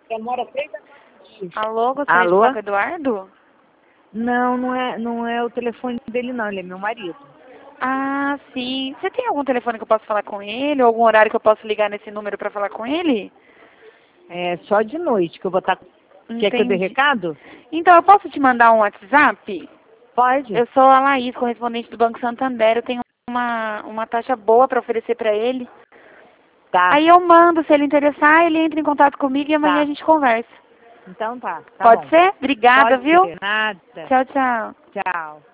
Demora 3 a 4 dias. Alô, gostaria de falar com o Eduardo? Não, não é o telefone dele não, ele é meu marido. Ah, sim. Você tem algum telefone que eu possa falar com ele? Ou algum horário que eu possa ligar nesse número para falar com ele? É só de noite que eu vou estar... Quer que eu dê Entendi. recado? Então, eu posso te mandar um WhatsApp? Pode. Eu sou a Laís, correspondente do Banco Santander. Eu tenho uma taxa boa para oferecer para ele. Tá. Aí eu mando, se ele interessar, ele entra em contato comigo e amanhã Tá. a gente conversa. Então tá Pode bom. ser? Obrigada, Pode viu? ser, nada. Tchau, tchau. Tchau.